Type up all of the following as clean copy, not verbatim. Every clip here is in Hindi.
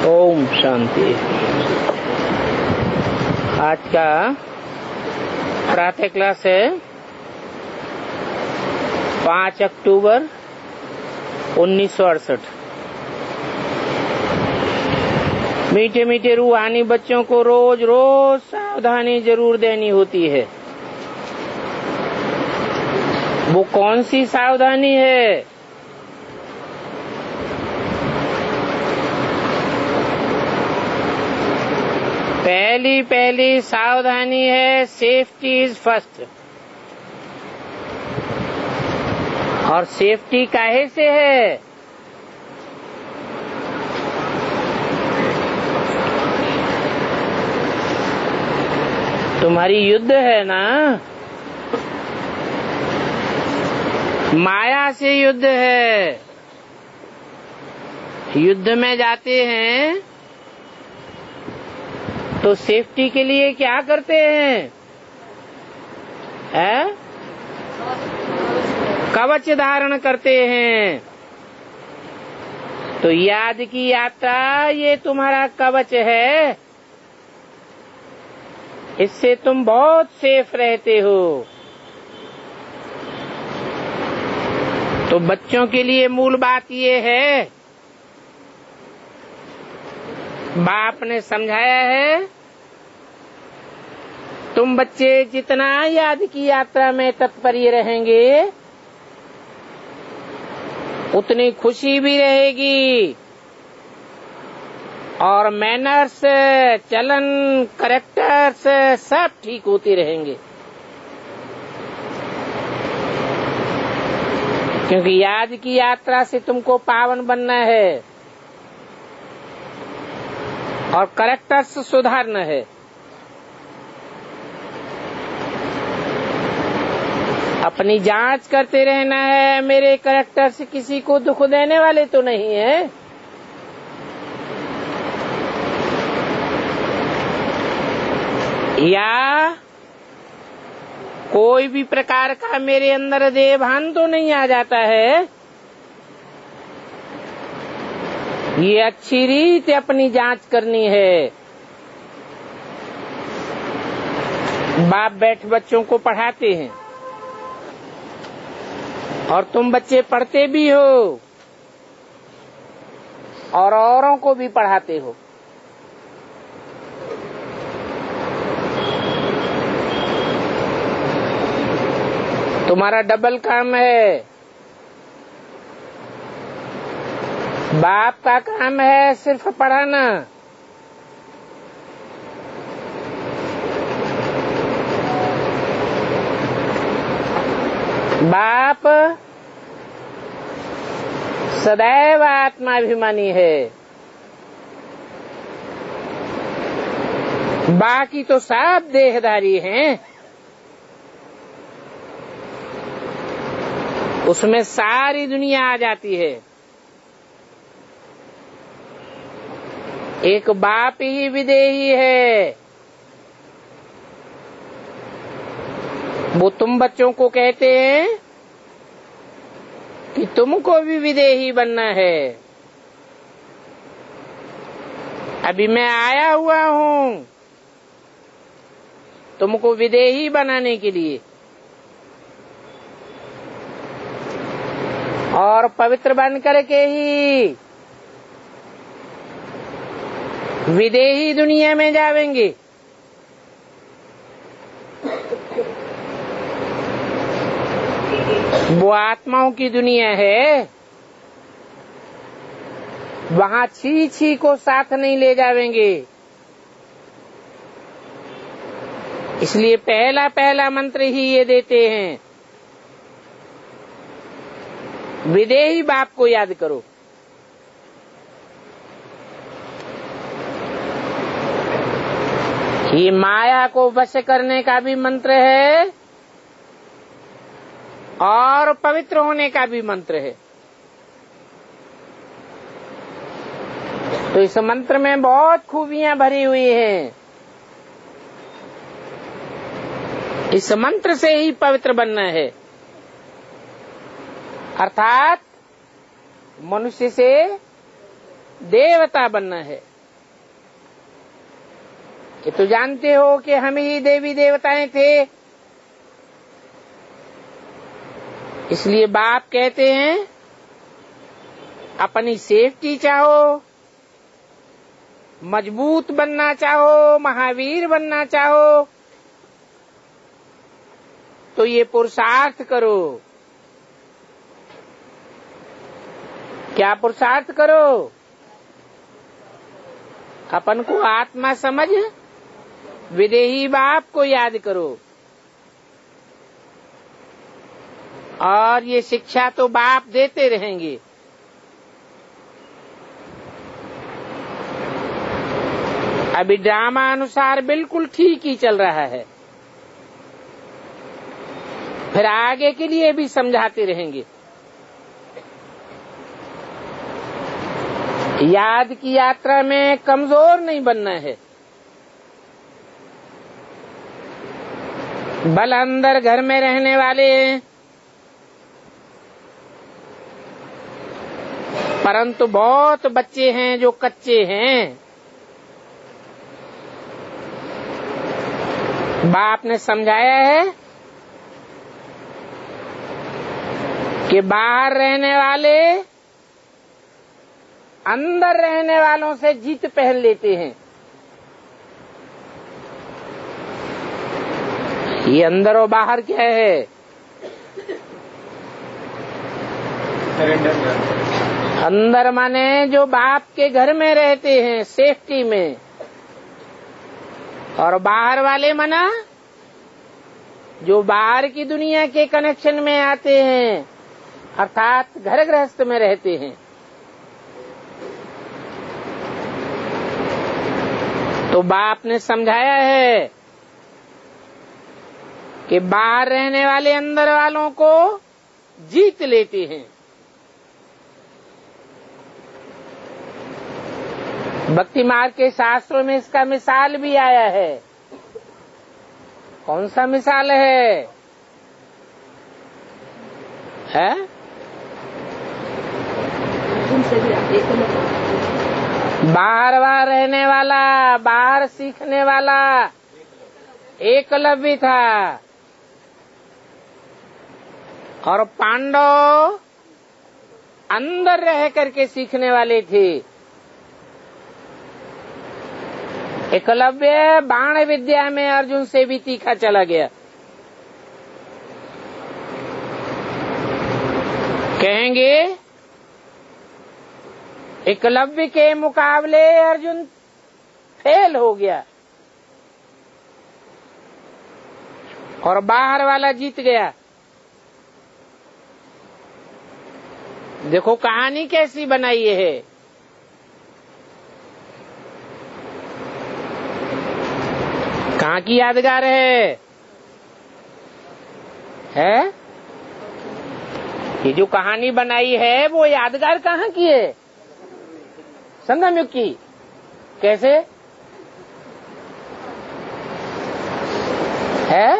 ओम शांति। आज का प्रातः क्लास है 5 अक्टूबर 1968। मीठे मीठे रूहानी बच्चों को रोज रोज सावधानी जरूर देनी होती है। वो कौन सी सावधानी है? पहली सावधानी है सेफ्टी इज फर्स्ट। और सेफ्टी काहे से है? तुम्हारी युद्ध है ना, माया से युद्ध है। युद्ध में जाते हैं तो सेफ्टी के लिए क्या करते हैं? कवच धारण करते हैं। तो याद की यात्रा ये तुम्हारा कवच है। इससे तुम बहुत सेफ रहते हो। तो बच्चों के लिए मूल बात ये है, बाप ने समझाया है, तुम बच्चे जितना याद की यात्रा में तत्पर रहेंगे उतनी खुशी भी रहेगी और मैनर्स, चलन, कैरेक्टर्स सब ठीक होते रहेंगे। क्योंकि याद की यात्रा से तुमको पावन बनना है और कैरेक्टर्स सुधारना है। अपनी जांच करते रहना है, मेरे कैरेक्टर्स किसी को दुख देने वाले तो नहीं है। या कोई भी प्रकार का मेरे अंदर देहभान तो नहीं आ जाता है। ये अच्छी रीत अपनी जांच करनी है। बाप बैठ बच्चों को पढ़ाते हैं और तुम बच्चे पढ़ते भी हो और औरों को भी पढ़ाते हो। तुम्हारा डबल काम है। बाप का काम है सिर्फ पढ़ाना, बाप सदैव आत्माभिमानी है। बाकी तो सब देहधारी हैं। उसमें सारी दुनिया आ जाती है। एक बाप ही विदेही है। वो तुम बच्चों को कहते हैं कि तुमको भी विदेही बनना है। अभी मैं आया हुआ हूँ तुमको विदेही बनाने के लिए और पवित्र बन करके ही विदेही दुनिया में जावेंगे। वो आत्माओं की दुनिया है, वहाँ छी छी को साथ नहीं ले जावेंगे। इसलिए पहला मंत्र ही ये देते हैं, विदेही बाप को याद करो। ये माया को वश करने का भी मंत्र है और पवित्र होने का भी मंत्र है। तो इस मंत्र में बहुत खूबियां भरी हुई हैं। इस मंत्र से ही पवित्र बनना है, अर्थात मनुष्य से देवता बनना है। ये तो जानते हो कि हम ही देवी देवताएं थे, इसलिए बाप कहते हैं अपनी सेफ्टी चाहो, मजबूत बनना चाहो, महावीर बनना चाहो, तो ये पुरुषार्थ करो। क्या पुरुषार्थ करो? अपन को आत्मा समझ विदेही बाप को याद करो। और ये शिक्षा तो बाप देते रहेंगे। अभी ड्रामा अनुसार बिल्कुल ठीक ही चल रहा है, फिर आगे के लिए भी समझाते रहेंगे। याद की यात्रा में कमजोर नहीं बनना है। बल अंदर घर में रहने वाले हैं, परंतु बहुत बच्चे हैं जो कच्चे हैं। बाप ने समझाया है कि बाहर रहने वाले अंदर रहने वालों से जीत पहन लेते हैं। ये अंदर और बाहर क्या है? अंदर माने जो बाप के घर में रहते हैं सेफ्टी में, और बाहर वाले मना जो बाहर की दुनिया के कनेक्शन में आते हैं, अर्थात घर गृहस्थ में रहते हैं। तो बाप ने समझाया है कि बाहर रहने वाले अंदर वालों को जीत लेते हैं। भक्ति मार्ग के शास्त्रों में इसका मिसाल भी आया है। कौन सा मिसाल है? बाहर रहने वाला, बाहर सीखने वाला एकलव्य था, और पांडव अंदर रह करके सीखने वाले थे। एकलव्य बाण विद्या में अर्जुन से भी तीखा चला गया। कहेंगे एकलव्य के मुकाबले अर्जुन फेल हो गया और बाहर वाला जीत गया। देखो कहानी कैसी बनाई है। कहाँ की यादगार है? ये जो कहानी बनाई है वो यादगार कहाँ की है? संगम युग की। कैसे है?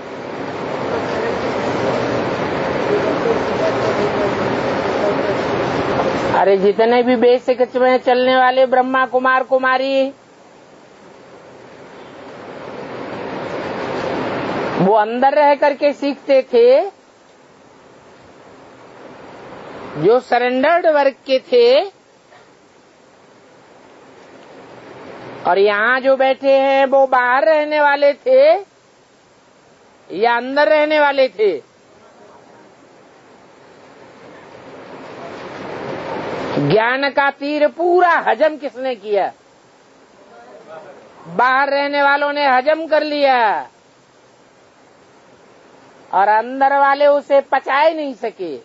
अरे जितने भी बेसिक में चलने वाले ब्रह्मा कुमार कुमारी, वो अंदर रह करके सीखते थे। जो सरेंडर्ड वर्ग के थे, और यहाँ जो बैठे हैं वो बाहर रहने वाले थे या अंदर रहने वाले थे? ज्ञान का तीर पूरा हजम किसने किया? बाहर रहने वालों ने हजम कर लिया, और अंदर वाले उसे पचा ही नहीं सके।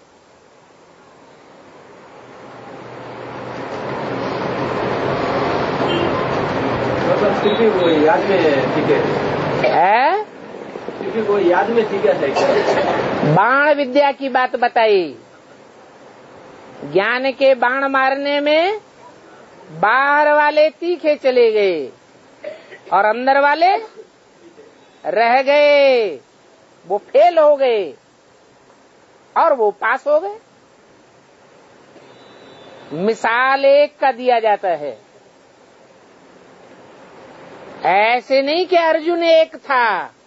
फिर भी वो याद में ठीक है? फिर भी वो याद में ठीक है। बाण विद्या की बात बताई। ज्ञान के बाण मारने में बाहर वाले तीखे चले गए और अंदर वाले रह गए। वो फेल हो गए और वो पास हो गए। मिसाल एक का दिया जाता है। ऐसे नहीं कि अर्जुन एक था,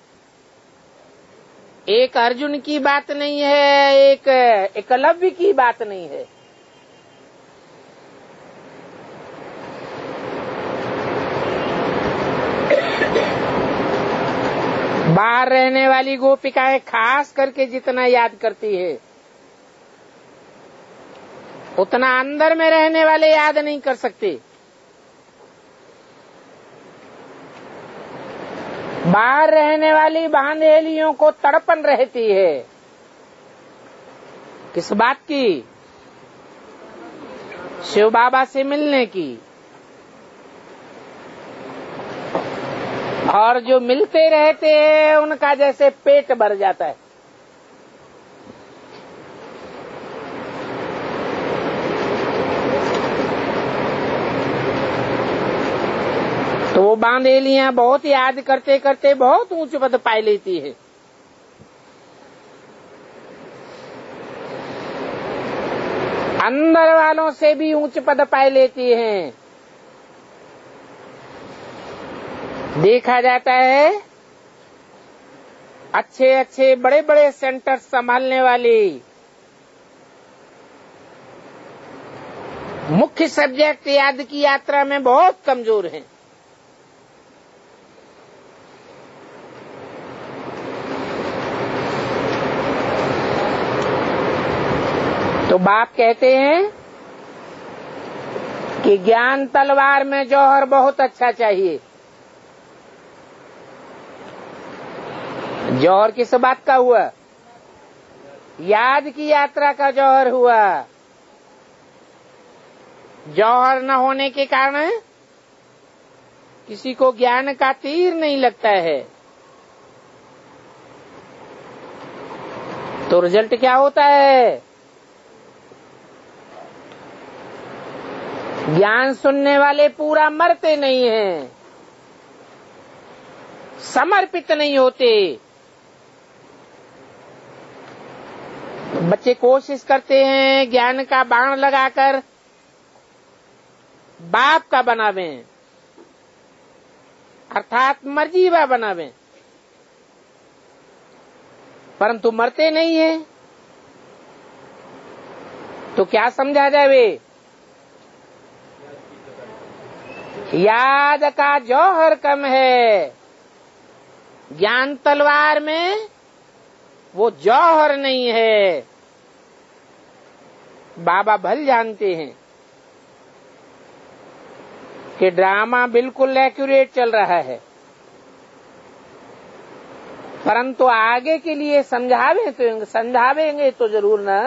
एक अर्जुन की बात नहीं है, एक एकलव्य की बात नहीं है। बाहर रहने वाली गोपिकाएं खास करके जितना याद करती है उतना अंदर में रहने वाले याद नहीं कर सकते। बाहर रहने वाली बांधेलियों को तड़पन रहती है, किस बात की? शिव बाबा से मिलने की। और जो मिलते रहते हैं उनका जैसे पेट भर जाता है। तो वो बांधेलियां बहुत याद करते करते बहुत ऊंच पद पा लेती है। अंदर वालों से भी ऊंच पद पा लेती हैं। देखा जाता है अच्छे अच्छे बड़े बड़े सेंटर संभालने वाली मुख्य सब्जेक्ट याद की यात्रा में बहुत कमजोर हैं। तो बाप कहते हैं कि ज्ञान तलवार में जौहर बहुत अच्छा चाहिए। जौहर किस बात का हुआ? याद की यात्रा का जौहर हुआ। जौहर न होने के कारण किसी को ज्ञान का तीर नहीं लगता है। तो रिजल्ट क्या होता है? ज्ञान सुनने वाले पूरा मरते नहीं हैं, समर्पित नहीं होते। बच्चे कोशिश करते हैं ज्ञान का बाण लगाकर बाप का बनावें, अर्थात मर्जीवा बनावें, परंतु मरते नहीं है। तो क्या समझा जाए? याद का जौहर कम है, ज्ञान तलवार में वो जौहर नहीं है। बाबा भल जानते हैं कि ड्रामा बिल्कुल एक्यूरेट चल रहा है, परंतु आगे के लिए समझावेंगे तो जरूर ना।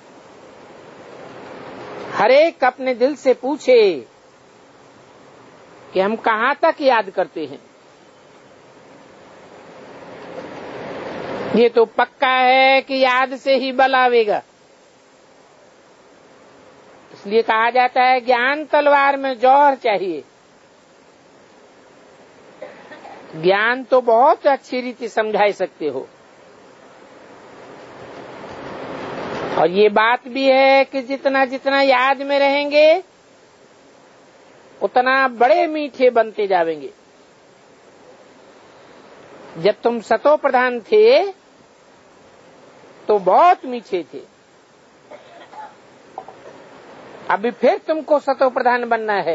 हर एक अपने दिल से पूछे कि हम कहाँ तक याद करते हैं। ये तो पक्का है कि याद से ही बल आवेगा। इसलिए कहा जाता है ज्ञान तलवार में जौहर चाहिए। ज्ञान तो बहुत अच्छी रीति समझा सकते हो, और ये बात भी है कि जितना जितना याद में रहेंगे उतना बड़े मीठे बनते जावेंगे। जब तुम सतो प्रधान थे तो बहुत मीठे थे, अभी फिर तुमको सतो प्रधान बनना है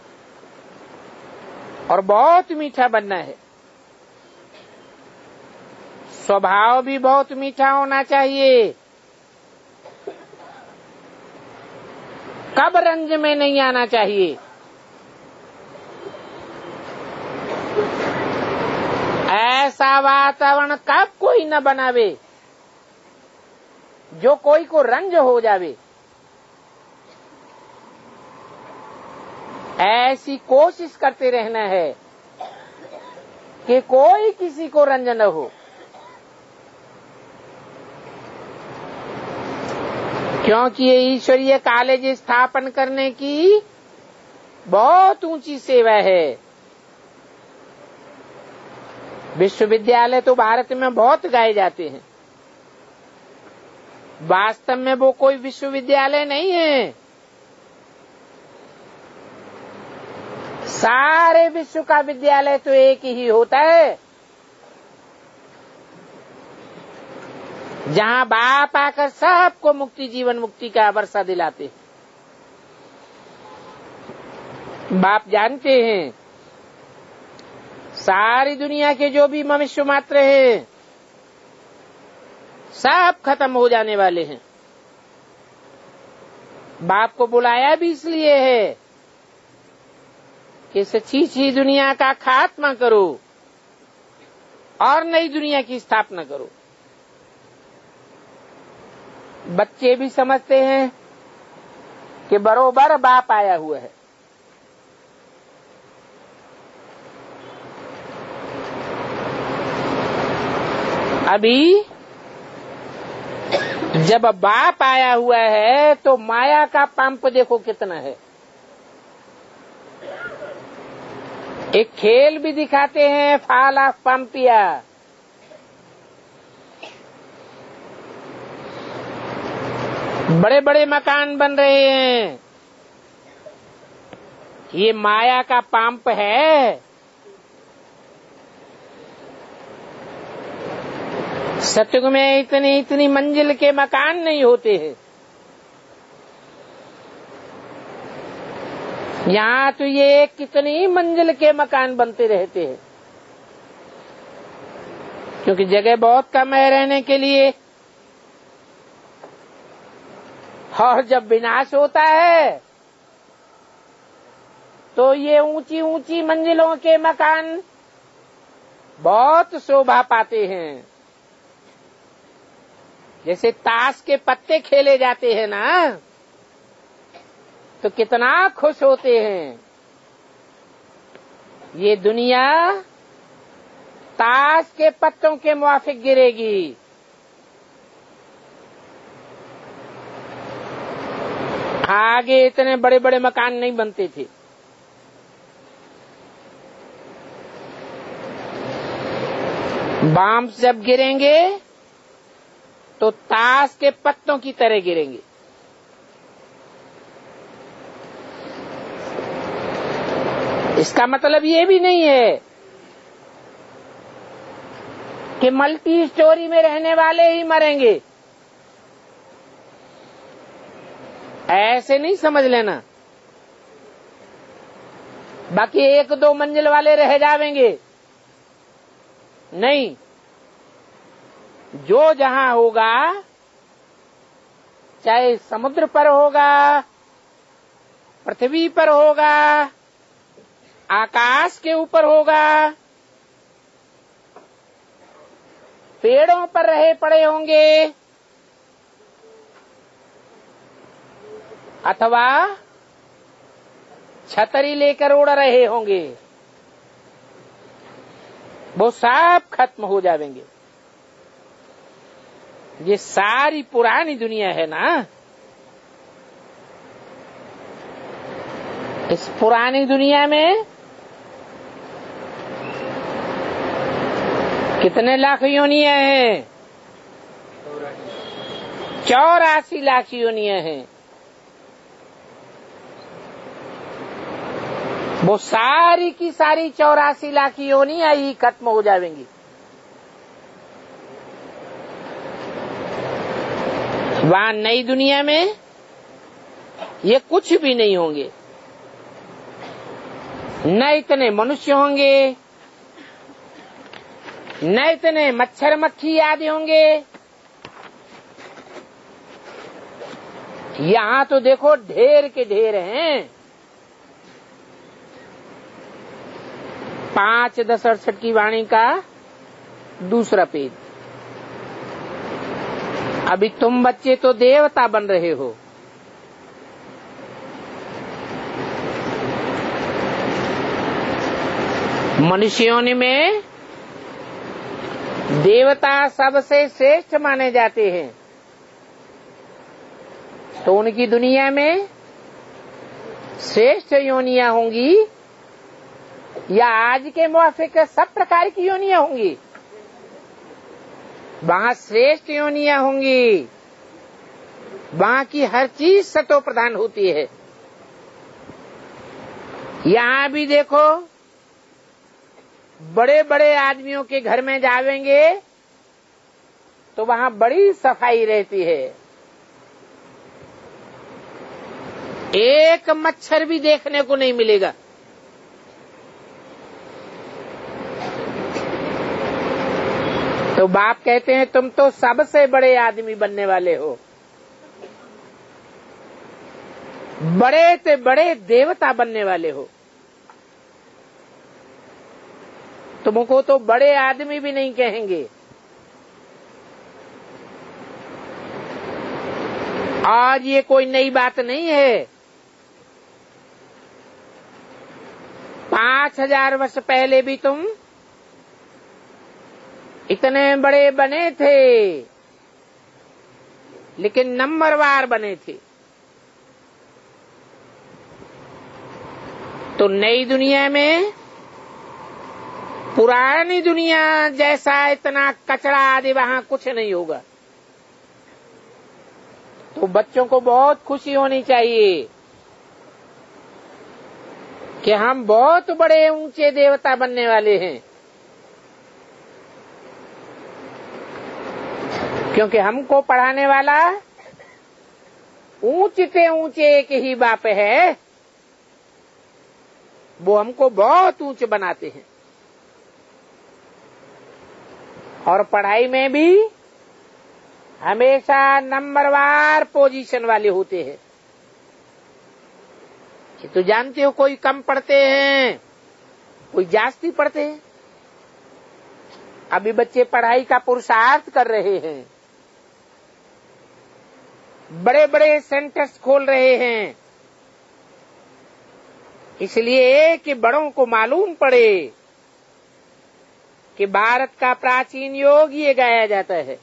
और बहुत मीठा बनना है। स्वभाव भी बहुत मीठा होना चाहिए, कब रंज में नहीं आना चाहिए। ऐसा वातावरण कब कोई न बनावे जो कोई को रंज हो जावे। ऐसी कोशिश करते रहना है कि कोई किसी को रंज न हो, क्योंकि ये ईश्वरीय कॉलेज स्थापन करने की बहुत ऊंची सेवा है। विश्वविद्यालय तो भारत में बहुत गाए जाते हैं, वास्तव में वो कोई विश्वविद्यालय नहीं है। सारे विश्व का विद्यालय तो एक ही होता है, जहां बाप आकर सबको मुक्ति, जीवन मुक्ति का वर्षा दिलाते हैं। बाप जानते हैं सारी दुनिया के जो भी मनुष्य मात्र हैं सब खत्म हो जाने वाले हैं। बाप को बुलाया भी इसलिए है कि इस अच्छी दुनिया का खात्मा करो और नई दुनिया की स्थापना करो। बच्चे भी समझते हैं कि बरोबर बाप आया हुआ है। अभी जब बाप आया हुआ है तो माया का पंप देखो कितना है। एक खेल भी दिखाते हैं, फॉल ऑफ पंपिया। बड़े बड़े मकान बन रहे हैं, ये माया का पंप है। सतयुग में इतनी मंजिल के मकान नहीं होते हैं। यहाँ तो ये कितनी मंजिल के मकान बनते रहते हैं, क्योंकि जगह बहुत कम है रहने के लिए। और जब विनाश होता है तो ये ऊंची ऊंची मंजिलों के मकान बहुत शोभा पाते हैं। जैसे ताश के पत्ते खेले जाते हैं ना, तो कितना खुश होते हैं। ये दुनिया ताश के पत्तों के मुआफिक गिरेगी। आगे इतने बड़े बड़े मकान नहीं बनते थे। बॉम्ब जब गिरेंगे तो ताश के पत्तों की तरह गिरेंगे। इसका मतलब ये भी नहीं है कि मल्टी स्टोरी में रहने वाले ही मरेंगे, ऐसे नहीं समझ लेना। बाकी एक दो मंजिल वाले रह जाएंगे, नहीं। जो जहां होगा, चाहे समुद्र पर होगा, पृथ्वी पर होगा, आकाश के ऊपर होगा, पेड़ों पर रहे पड़े होंगे, अथवा छतरी लेकर उड़ रहे होंगे, वो सब खत्म हो जाएंगे। ये सारी पुरानी दुनिया है ना, इस पुरानी दुनिया में कितने लाख योनियां हैं? 84 लाख योनियां हैं। वो सारी की सारी 84 लाख योनियां ही खत्म हो जाएंगी। वहां नई दुनिया में ये कुछ भी नहीं होंगे। न इतने मनुष्य होंगे, न इतने मच्छर मक्खी आदि होंगे। यहाँ तो देखो ढेर के ढेर हैं। 5:10:68 की वाणी का दूसरा पेज। अभी तुम बच्चे तो देवता बन रहे हो। मनुष्यों में देवता सबसे श्रेष्ठ माने जाते हैं, तो उनकी दुनिया में श्रेष्ठ योनियां होंगी या आज के मुआफिक सब प्रकार की योनियां होंगी? वहां श्रेष्ठ योनियां होंगी, वहां की हर चीज सतो प्रधान होती है। यहां भी देखो, बड़े बड़े आदमियों के घर में जावेंगे तो वहां बड़ी सफाई रहती है, एक मच्छर भी देखने को नहीं मिलेगा। तो बाप कहते हैं तुम तो सबसे बड़े आदमी बनने वाले हो, बड़े से बड़े देवता बनने वाले हो, तुमको तो बड़े आदमी भी नहीं कहेंगे। आज ये कोई नई बात नहीं है, 5000 वर्ष पहले भी तुम इतने बड़े बने थे, लेकिन नंबरवार बने थे। तो नई दुनिया में पुरानी दुनिया जैसा इतना कचरा आदि वहां कुछ नहीं होगा। तो बच्चों को बहुत खुशी होनी चाहिए कि हम बहुत बड़े ऊंचे देवता बनने वाले हैं, क्योंकि हमको पढ़ाने वाला ऊंचे से ऊंचे एक ही बाप है, वो हमको बहुत ऊंचे बनाते हैं। और पढ़ाई में भी हमेशा नंबरवार पोजीशन वाले होते हैं। ये तो जानते हो, कोई कम पढ़ते हैं, कोई जास्ती पढ़ते हैं। अभी बच्चे पढ़ाई का पुरुषार्थ कर रहे हैं, बड़े बड़े सेंटर्स खोल रहे हैं, इसलिए कि बड़ों को मालूम पड़े कि भारत का प्राचीन योग ये गाया जाता है।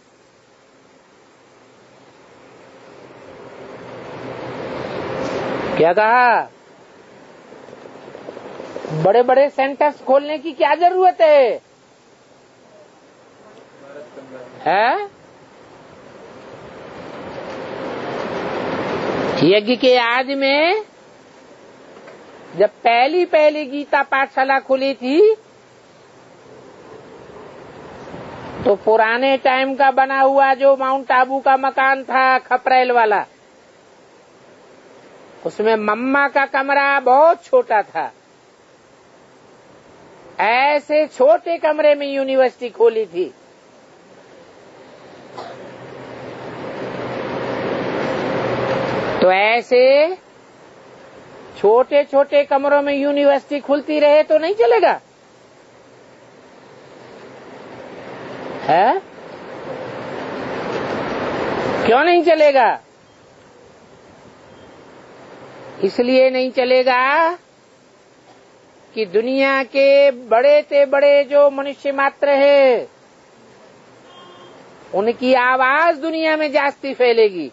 क्या कहा? बड़े बड़े सेंटर्स खोलने की क्या जरूरत है? यज्ञ के आदि में जब पहली गीता पाठशाला खुली थी तो पुराने टाइम का बना हुआ जो माउंट आबू का मकान था खपरेल वाला, उसमें मम्मा का कमरा बहुत छोटा था। ऐसे छोटे कमरे में यूनिवर्सिटी खोली थी। तो ऐसे छोटे छोटे कमरों में यूनिवर्सिटी खुलती रहे तो नहीं चलेगा, है? क्यों नहीं चलेगा? इसलिए नहीं चलेगा कि दुनिया के बड़े से बड़े जो मनुष्य मात्र है, उनकी आवाज दुनिया में जास्ती फैलेगी।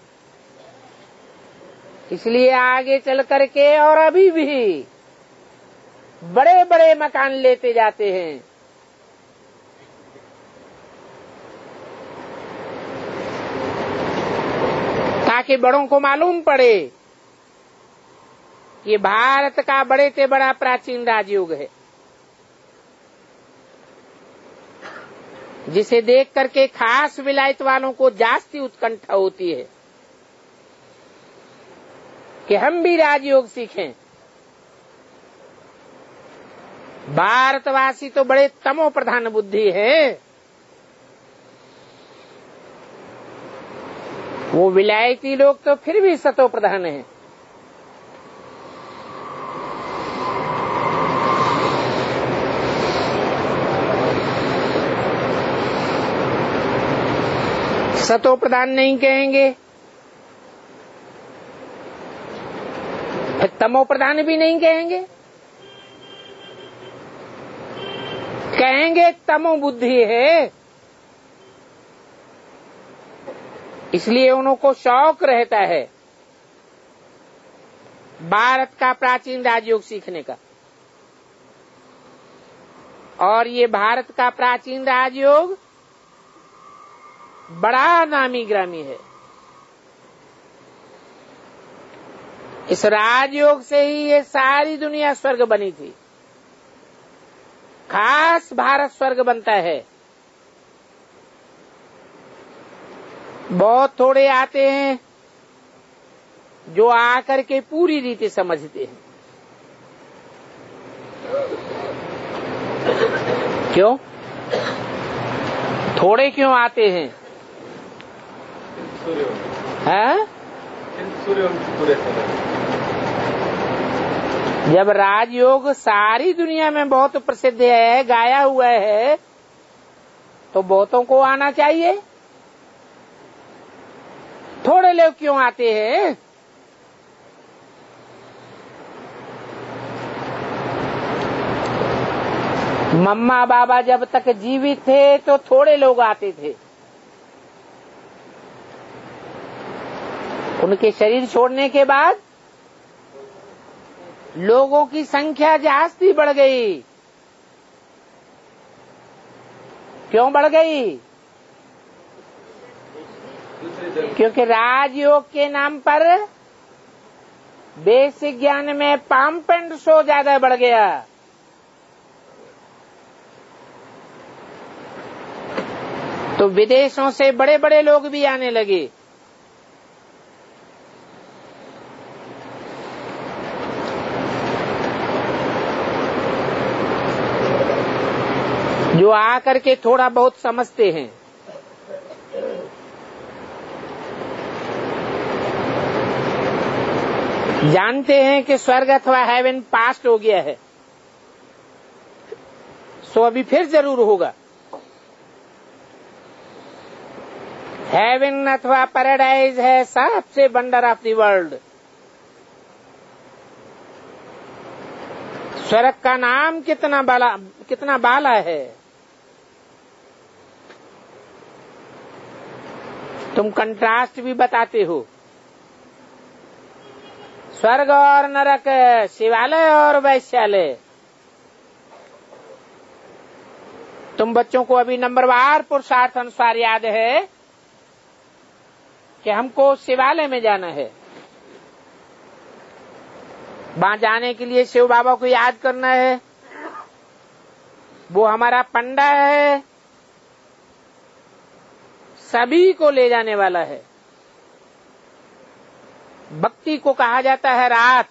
इसलिए आगे चल करके और अभी भी बड़े बड़े मकान लेते जाते हैं। ताकि बड़ों को मालूम पड़े कि भारत का बड़े से बड़ा प्राचीन राजयोग है, जिसे देख करके खास विलायत वालों को जास्ती उत्कंठा होती है कि हम भी राजयोग सीखें। भारतवासी तो बड़े तमो प्रधान बुद्धि है, वो विलायती लोग तो फिर भी सतो प्रधान हैं। सतो प्रधान नहीं कहेंगे, फिर तमो प्रधान भी नहीं कहेंगे, कहेंगे तमो बुद्धि है। इसलिए उनको शौक रहता है भारत का प्राचीन राजयोग सीखने का। और ये भारत का प्राचीन राजयोग बड़ा नामी ग्रामी है। इस राजयोग से ही ये सारी दुनिया स्वर्ग बनी थी। खास भारत स्वर्ग बनता है। बहुत थोड़े आते हैं जो आकर के पूरी रीति समझते हैं। क्यों? थोड़े क्यों आते हैं? हैं? जब राजयोग सारी दुनिया में बहुत प्रसिद्ध है, गाया हुआ है, तो बहुतों को आना चाहिए। थोड़े लोग क्यों आते हैं? मम्मा बाबा जब तक जीवित थे तो थोड़े लोग आते थे। उनके शरीर छोड़ने के बाद लोगों की संख्या जास्ती बढ़ गई। क्यों बढ़ गई? क्योंकि राजयोग के नाम पर बेसिक ज्ञान में पंप एंड शो ज्यादा बढ़ गया। तो विदेशों से बड़े बड़े लोग भी आने लगे। जो आकर के थोड़ा बहुत समझते हैं। जानते हैं कि स्वर्ग अथवा हेवन पास्ट हो गया है, सो अभी फिर जरूर होगा। हेवन अथवा पैराडाइज है सबसे वंडर ऑफ द वर्ल्ड। स्वर्ग का नाम कितना बाला है। तुम कंट्रास्ट भी बताते हो। स्वर्ग और नरक, शिवालय और वैश्यालय। तुम बच्चों को अभी नंबरवार पुरुषार्थ अनुसार याद है कि हमको शिवालय में जाना है। वहां जाने के लिए शिव बाबा को याद करना है। वो हमारा पंडा है, सभी को ले जाने वाला है। भक्ति को कहा जाता है रात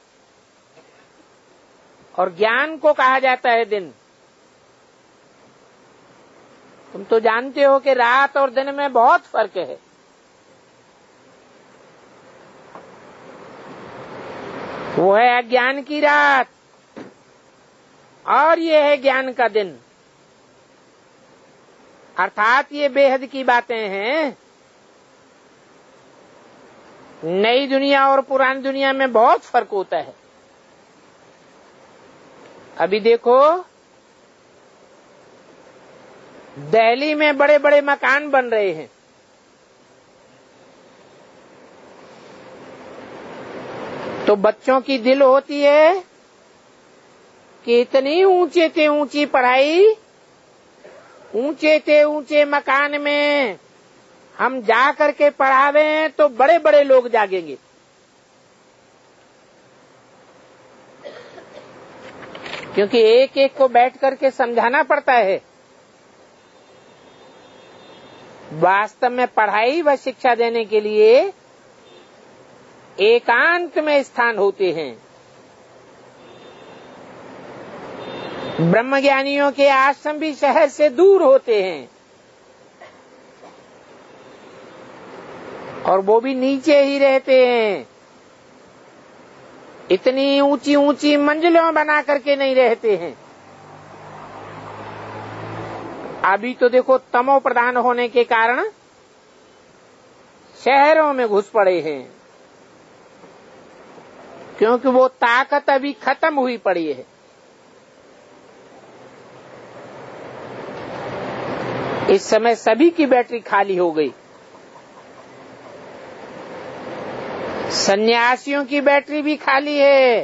और ज्ञान को कहा जाता है दिन। तुम तो जानते हो कि रात और दिन में बहुत फर्क है। वो है अज्ञान की रात और ये है ज्ञान का दिन। अर्थात ये बेहद की बातें हैं। नई दुनिया और पुरानी दुनिया में बहुत फर्क होता है। अभी देखो, दिल्ली में बड़े बड़े मकान बन रहे हैं। तो बच्चों की दिल होती है कि इतनी ऊंचे से ऊंची पढ़ाई, ऊंचे से ऊंचे मकान में हम जा करके पढ़ावे तो बड़े बड़े लोग जागेंगे। क्योंकि एक एक को बैठ करके समझाना पड़ता है। वास्तव में पढ़ाई व शिक्षा देने के लिए एकांत में स्थान होते हैं। ब्रह्मज्ञानियों के आश्रम भी शहर से दूर होते हैं और वो भी नीचे ही रहते हैं। इतनी ऊंची ऊंची मंजिलों बना करके नहीं रहते हैं। अभी तो देखो, तमो प्रधान होने के कारण शहरों में घुस पड़े हैं, क्योंकि वो ताकत अभी खत्म हुई पड़ी है। इस समय सभी की बैटरी खाली हो गई। सन्यासियों की बैटरी भी खाली है।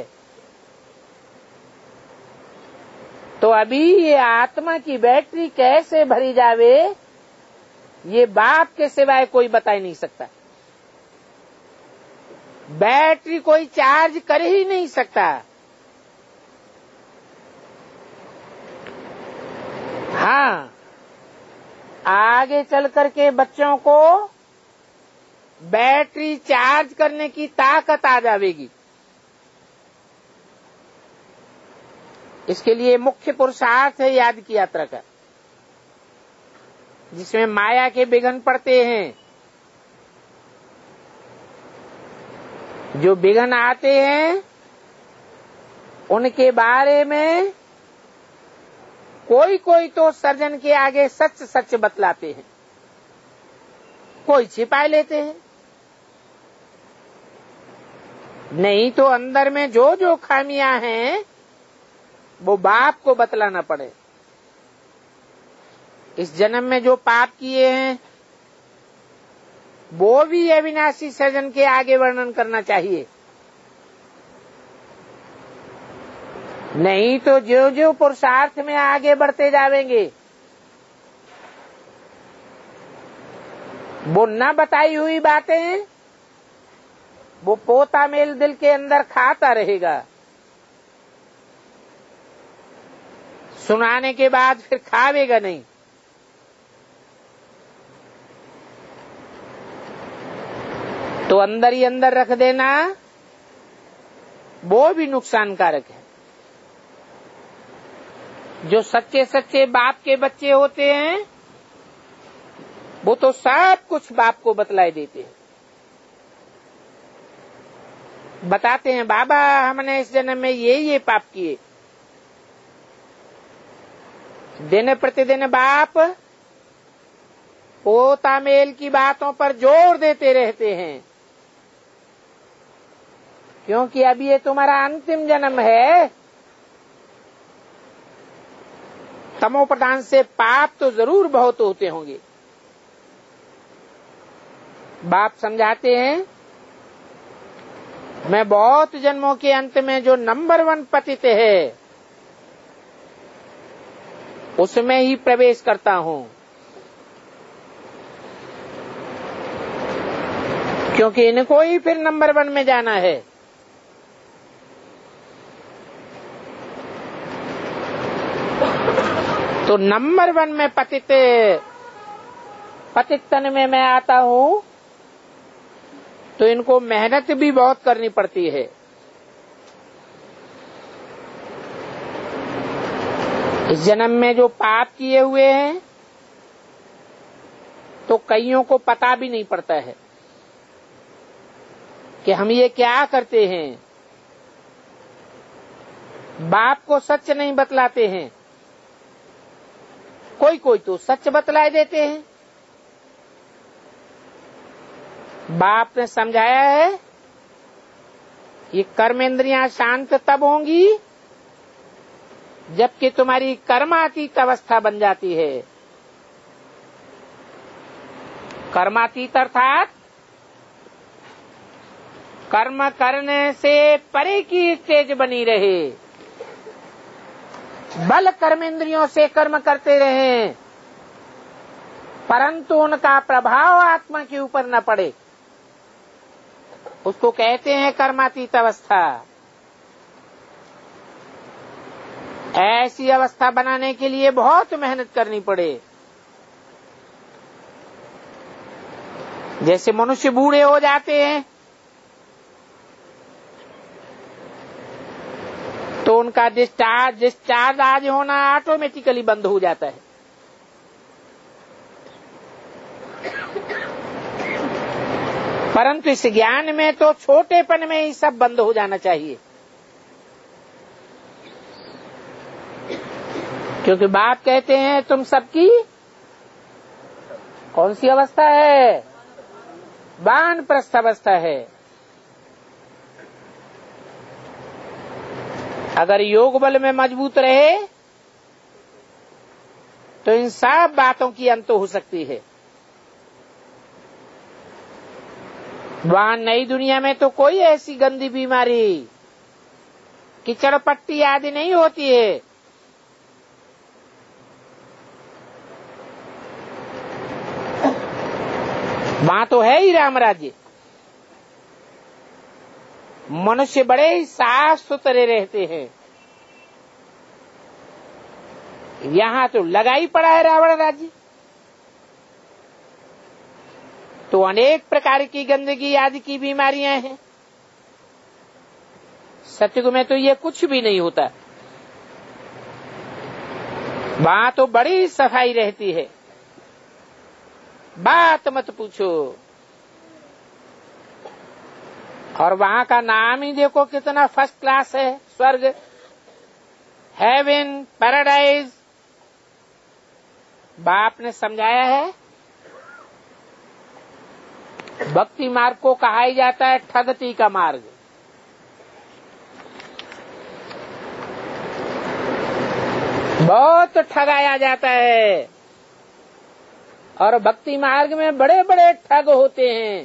तो अभी ये आत्मा की बैटरी कैसे भरी जावे, ये बाप के सिवाय कोई बता ही नहीं सकता। बैटरी कोई चार्ज कर ही नहीं सकता। हाँ, आगे चल करके बच्चों को बैटरी चार्ज करने की ताकत आ जाएगी। इसके लिए मुख्य पुरुषार्थ है याद की यात्रा का, जिसमें माया के विघ्न पड़ते हैं। जो विघ्न आते हैं उनके बारे में कोई कोई तो सर्जन के आगे सच सच बतलाते हैं, कोई छिपा लेते हैं। नहीं तो अंदर में जो जो खामियां हैं वो बाप को बतलाना पड़े। इस जन्म में जो पाप किए हैं वो भी अविनाशी सर्जन के आगे वर्णन करना चाहिए। नहीं तो जो जो पुरुषार्थ में आगे बढ़ते जावेंगे वो न बताई हुई बातें वो पोता मेल दिल के अंदर खाता रहेगा। सुनाने के बाद फिर खावेगा नहीं। तो अंदर ही अंदर रख देना वो भी नुकसानकारक है। जो सच्चे सच्चे बाप के बच्चे होते हैं वो तो सब कुछ बाप को बतलाई देते हैं। बताते हैं बाबा हमने इस जन्म में ये पाप किए। दिन प्रतिदिन बाप पोता मेल की बातों पर जोर देते रहते हैं, क्योंकि अब ये तुम्हारा अंतिम जन्म है। तमोप्रधान से पाप तो जरूर बहुत होते होंगे। बाप समझाते हैं मैं बहुत जन्मों के अंत में जो नंबर 1 पतित है उसमें ही प्रवेश करता हूं, क्योंकि इनको ही फिर नंबर 1 में जाना है। तो नंबर 1 में पतित तन में मैं आता हूं तो इनको मेहनत भी बहुत करनी पड़ती है। इस जन्म में जो पाप किए हुए हैं तो कईयों को पता भी नहीं पड़ता है कि हम ये क्या करते हैं। बाप को सच नहीं बतलाते हैं, कोई कोई तो सच बतलाए देते हैं। बाप ने समझाया है ये कर्मेंद्रियां शांत तब होंगी जबकि तुम्हारी कर्मातीत अवस्था बन जाती है। कर्मातीत अर्थात कर्म करने से परे की स्टेज बनी रहे। बल कर्मेंद्रियों से कर्म करते रहे परंतु उनका प्रभाव आत्मा के ऊपर न पड़े, उसको कहते हैं कर्मातीत अवस्था। ऐसी अवस्था बनाने के लिए बहुत मेहनत करनी पड़े। जैसे मनुष्य बूढ़े हो जाते हैं तो उनका डिस्चार्ज आज होना ऑटोमेटिकली बंद हो जाता है। परंतु इस ज्ञान में तो छोटेपन में ही सब बंद हो जाना चाहिए, क्योंकि बाप कहते हैं तुम सबकी कौन सी अवस्था है? वानप्रस्थ अवस्था है। अगर योग बल में मजबूत रहे तो इन सब बातों की अंत हो सकती है। वहां नई दुनिया में तो कोई ऐसी गंदी बीमारी कीचड़ पट्टी आदि नहीं होती है। वहां तो है ही राम राज्य। मनुष्य बड़े ही साफ सुथरे रहते हैं। यहाँ तो लगा ही पड़ा है रावण राज्य। तो अनेक प्रकार की गंदगी आदि की बीमारियां हैं। सतयुग में तो ये कुछ भी नहीं होता। वहां तो बड़ी सफाई रहती है, बात मत पूछो। और वहां का नाम ही देखो कितना फर्स्ट क्लास है। स्वर्ग, हेवन, पैराडाइज। बाप ने समझाया है। भक्ति मार्ग को कहा ही जाता है ठगती का मार्ग। बहुत ठगाया जाता है। और भक्ति मार्ग में बड़े बड़े ठग होते हैं।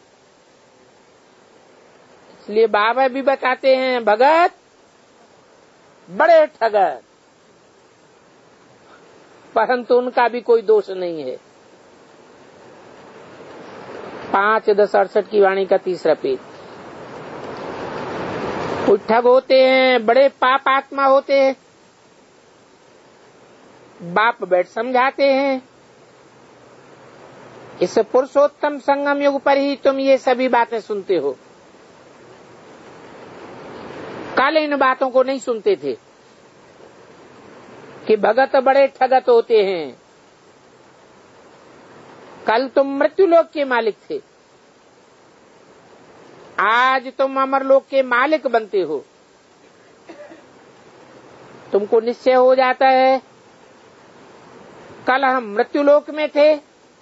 इसलिए बाबा भी बताते हैं भगत बड़े ठगत, परंतु उनका भी कोई दोष नहीं है। 5:10:68 की वाणी का 3रा पेज। कोई ठग होते हैं, बड़े पाप आत्मा होते हैं। बाप बैठ समझाते हैं, इस पुरुषोत्तम संगम युग पर ही तुम ये सभी बातें सुनते हो। कल इन बातों को नहीं सुनते थे कि भगत बड़े ठगत होते हैं। कल तुम मृत्युलोक के मालिक थे, आज तुम अमरलोक के मालिक बनते हो। तुमको निश्चय हो जाता है कल हम मृत्युलोक में थे,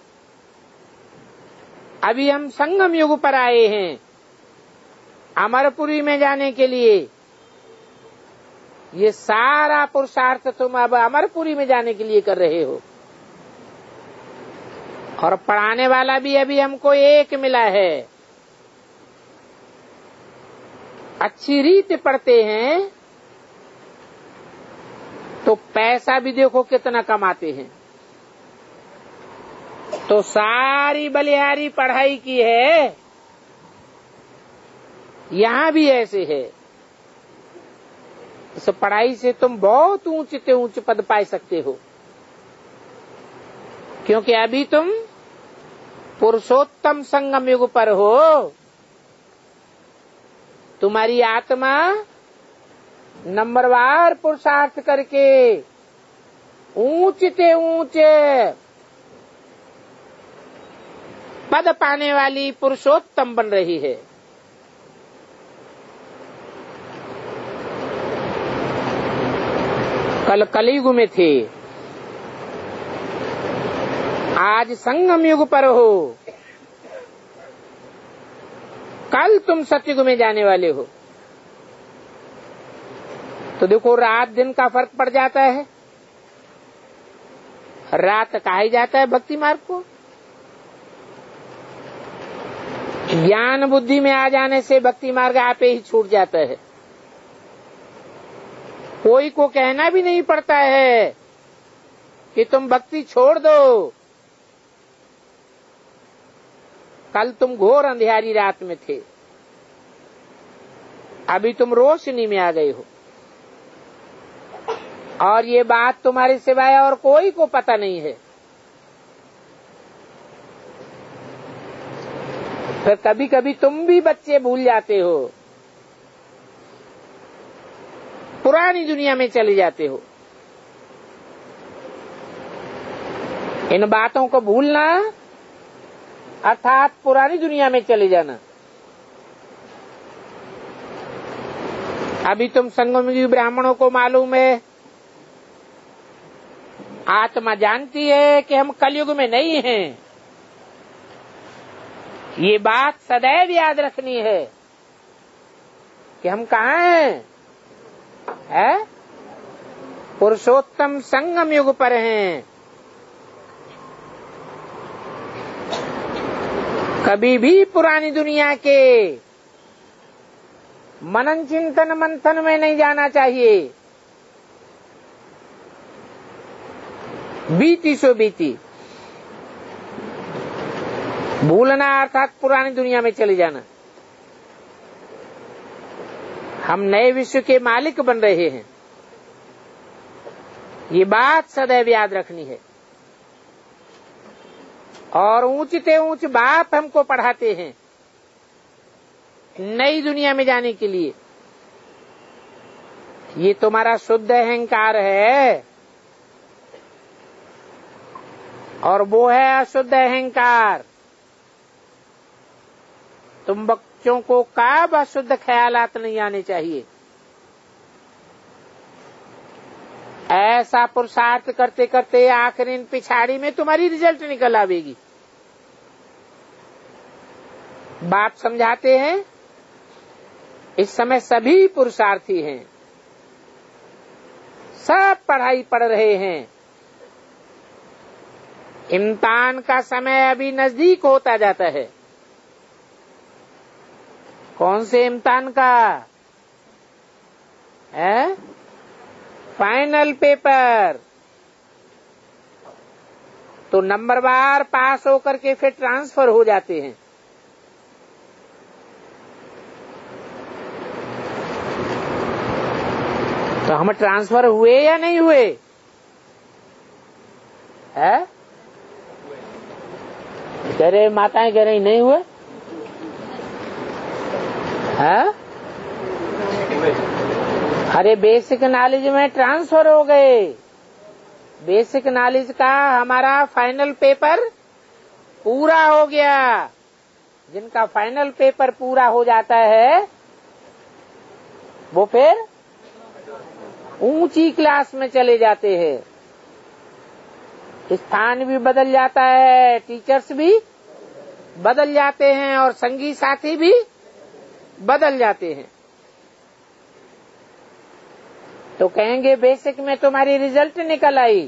अभी हम संगम युग पर आए हैं अमरपुरी में जाने के लिए। ये सारा पुरुषार्थ तुम अब अमरपुरी में जाने के लिए कर रहे हो। और पढ़ाने वाला भी अभी हमको एक मिला है। अच्छी रीत पढ़ते हैं तो पैसा भी देखो कितना कमाते हैं। तो सारी बलिहारी पढ़ाई की है, यहाँ भी ऐसे है। इस पढ़ाई से तुम बहुत ऊंचे ऊंचे पद पा सकते हो, क्योंकि अभी तुम पुरुषोत्तम संगम युग पर हो। तुम्हारी आत्मा नंबरवार पुरुषार्थ करके ऊंचे ऊंचे पद पाने वाली पुरुषोत्तम बन रही है। कल कलयुग में थे, आज संगम युग पर हो। कल तुम सतयुग में जाने वाले हो। तो देखो रात दिन का फर्क पड़ जाता है। रात कहा ही जाता है भक्ति मार्ग को। ज्ञान बुद्धि में आ जाने से भक्ति मार्ग आपे ही छूट जाता है। कोई को कहना भी नहीं पड़ता है कि तुम भक्ति छोड़ दो। कल तुम घोर अंधेरी रात में थे, अभी तुम रोशनी में आ गए हो। और ये बात तुम्हारे सिवाय और कोई को पता नहीं है। फिर कभी कभी तुम भी बच्चे भूल जाते हो, पुरानी दुनिया में चले जाते हो। इन बातों को भूलना अर्थात पुरानी दुनिया में चले जाना। अभी तुम संगमयुगी ब्राह्मणों को मालूम है, आत्मा जानती है कि हम कलयुग में नहीं हैं। ये बात सदैव याद रखनी है कि हम कहाँ हैं, है? पुरुषोत्तम संगम युग पर हैं। कभी भी पुरानी दुनिया के मनन चिंतन मंथन में नहीं जाना चाहिए। बीती सो बीती, भूलना अर्थात पुरानी दुनिया में चले जाना। हम नए विश्व के मालिक बन रहे हैं। ये बात सदैव याद रखनी है। और ऊंचते ऊंच बाप हमको पढ़ाते हैं नई दुनिया में जाने के लिए। ये तुम्हारा शुद्ध अहंकार है और वो है अशुद्ध अहंकार। तुम बच्चों को कब अशुद्ध ख्यालात नहीं आने चाहिए। ऐसा पुरुषार्थ करते करते आखिर पिछाड़ी में तुम्हारी रिजल्ट निकल आवेगी। बाप समझाते हैं इस समय सभी पुरुषार्थी हैं, सब पढ़ाई पढ़ रहे हैं। इम्तिहान का समय अभी नजदीक होता जाता है। कौन से इम्तिहान का है? Final paper. तो नंबरवार पास होकर के फिर ट्रांसफर हो जाते हैं। तो हम ट्रांसफर हुए या नहीं हुए? है कह रहे, माताएं कह रही नहीं हुए। है अरे बेसिक नॉलेज में ट्रांसफर हो गए। बेसिक नॉलेज का हमारा फाइनल पेपर पूरा हो गया। जिनका फाइनल पेपर पूरा हो जाता है वो फिर ऊंची क्लास में चले जाते हैं। स्थान भी बदल जाता है, टीचर्स भी बदल जाते हैं और संगी साथी भी बदल जाते हैं। तो कहेंगे बेसिक में तुम्हारी रिजल्ट निकल आई।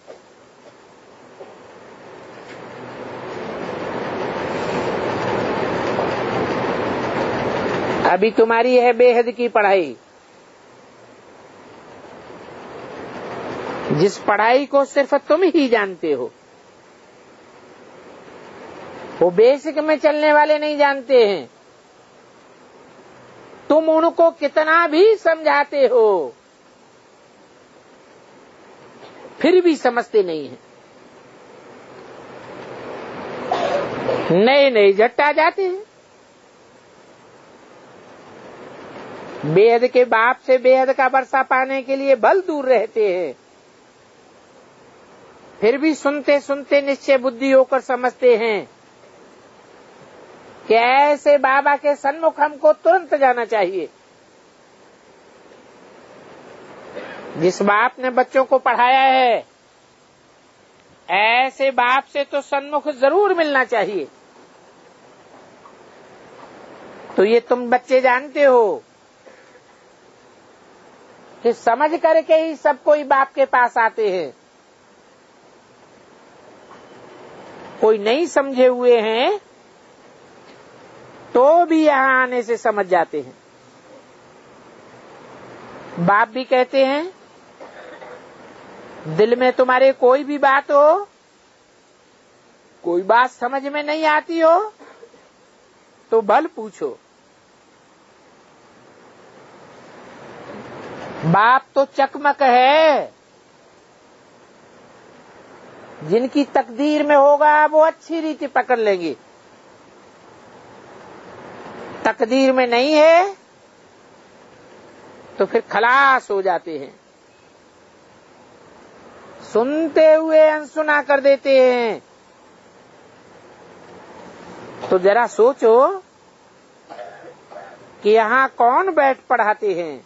अभी तुम्हारी है बेहद की पढ़ाई, जिस पढ़ाई को सिर्फ तुम ही जानते हो। वो बेसिक में चलने वाले नहीं जानते हैं। तुम उनको कितना भी समझाते हो फिर भी समझते नहीं है। नए नए झट आ जाते हैं। बेहद के बाप से बेहद का वर्षा पाने के लिए बल दूर रहते हैं। फिर भी सुनते सुनते निश्चय बुद्धि होकर समझते हैं कि ऐसे बाबा के सन्मुख हमको तुरंत जाना चाहिए। जिस बाप ने बच्चों को पढ़ाया है ऐसे बाप से तो सन्मुख जरूर मिलना चाहिए। तो ये तुम बच्चे जानते हो कि समझ करके ही सब कोई बाप के पास आते हैं। कोई नहीं समझे हुए हैं तो भी यहाँ आने से समझ जाते हैं। बाप भी कहते हैं दिल में तुम्हारे कोई भी बात हो, कोई बात समझ में नहीं आती हो तो भल पूछो। बाप तो चकमक है। जिनकी तकदीर में होगा वो अच्छी रीति पकड़ लेंगे। तकदीर में नहीं है तो फिर खलास हो जाते हैं। सुनते हुए अनसुना कर देते हैं। तो जरा सोचो कि यहाँ कौन बैठ पढ़ाते हैं?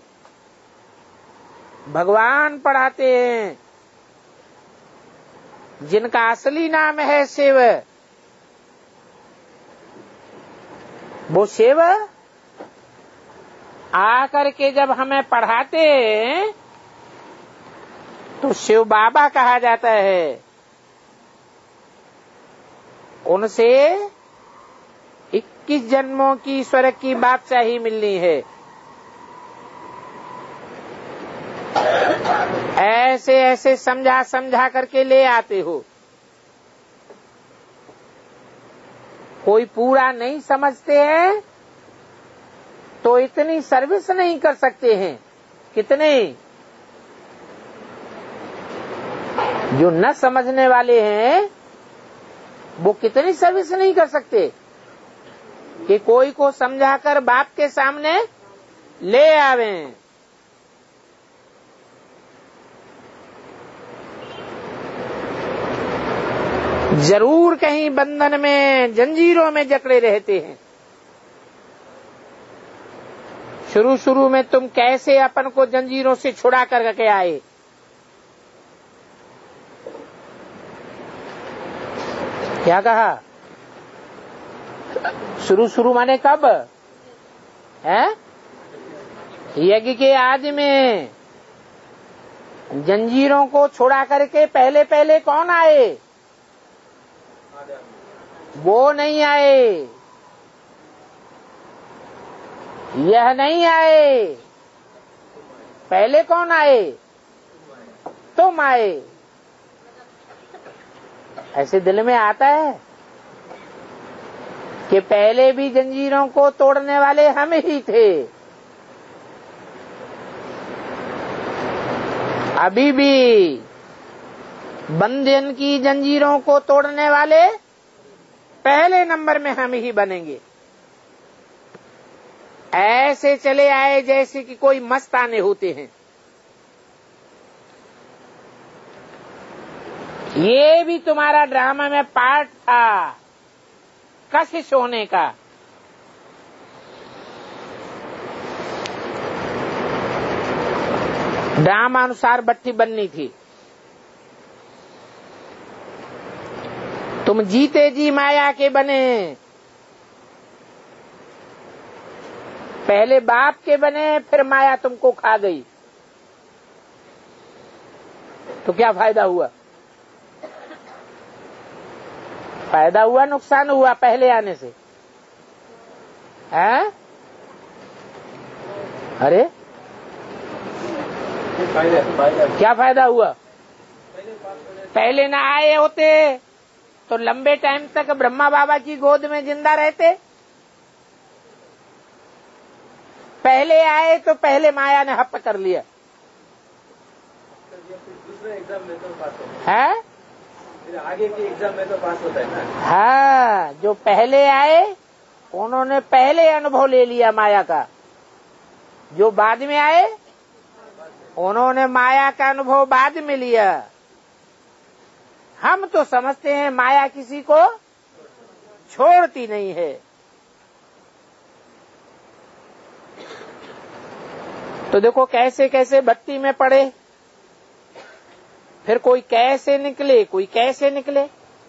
भगवान पढ़ाते हैं, जिनका असली नाम है शिव। वो शिव आकर के जब हमें पढ़ाते हैं तो शिव बाबा कहा जाता है। उनसे 21 जन्मों की स्वर्ग की बादशाही मिलनी है। ऐसे ऐसे समझा समझा करके ले आते हो। कोई पूरा नहीं समझते हैं तो इतनी सर्विस नहीं कर सकते हैं। कितने जो न समझने वाले हैं वो कितनी सर्विस नहीं कर सकते कि कोई को समझाकर बाप के सामने ले आवे। जरूर कहीं बंधन में, जंजीरों में जकड़े रहते हैं। शुरू शुरू में तुम कैसे अपन को जंजीरों से छुड़ा करके आए? क्या कहा? शुरू शुरू माने कब है? यज्ञ के आदि में जंजीरों को छुड़ा करके पहले पहले कौन आए? वो नहीं आए, यह नहीं आए। पहले कौन आए? तुम आए। ऐसे दिल में आता है कि पहले भी जंजीरों को तोड़ने वाले हम ही थे, अभी भी बंधन की जंजीरों को तोड़ने वाले पहले नंबर में हम ही बनेंगे। ऐसे चले आए जैसे कि कोई मस्ताने होते हैं। ये भी तुम्हारा ड्रामा में पार्ट था, कशिश होने का। ड्रामा अनुसार बट्टी बननी थी। तुम जीते जी माया के बने, पहले बाप के बने, फिर माया तुमको खा गई। तो क्या फायदा हुआ? फायदा हुआ, नुकसान हुआ पहले आने से? हैं? अरे क्या फायदा हुआ? पहले ना आए होते तो लंबे टाइम तक ब्रह्मा बाबा की गोद में जिंदा रहते। पहले आए तो पहले माया ने हप कर लिया। दूसरे एग्जाम में तो पास होता है, फिर आगे के एग्जाम में तो पास होता है ना। हाँ, जो पहले आए उन्होंने पहले अनुभव ले लिया माया का। जो बाद में आए उन्होंने माया का अनुभव बाद में लिया। हम तो समझते हैं माया किसी को छोड़ती नहीं है। तो देखो कैसे कैसे भक्ति में पड़े, फिर कोई कैसे निकले, कोई कैसे निकले।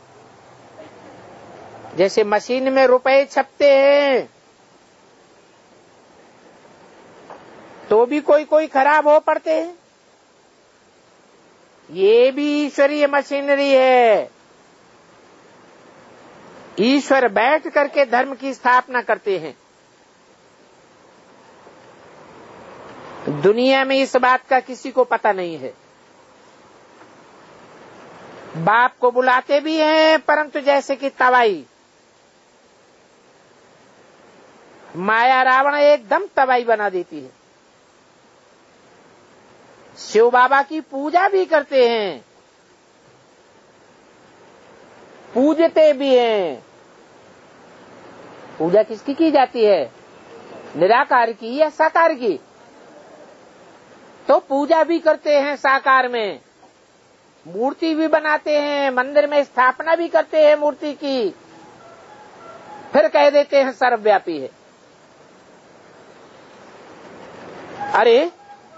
जैसे मशीन में रुपए छपते हैं तो भी कोई कोई खराब हो पड़ते हैं। ये भी ईश्वरीय मशीनरी है। ईश्वर बैठ करके धर्म की स्थापना करते हैं। दुनिया में इस बात का किसी को पता नहीं है। बाप को बुलाते भी हैं, परंतु जैसे कि तवाई, माया रावण एकदम तवाई बना देती है। शिव बाबा की पूजा भी करते हैं, पूजते भी हैं। पूजा किसकी की जाती है? निराकार की या साकार की? तो पूजा भी करते हैं साकार में, मूर्ति भी बनाते हैं, मंदिर में स्थापना भी करते हैं मूर्ति की, फिर कह देते हैं सर्वव्यापी है। अरे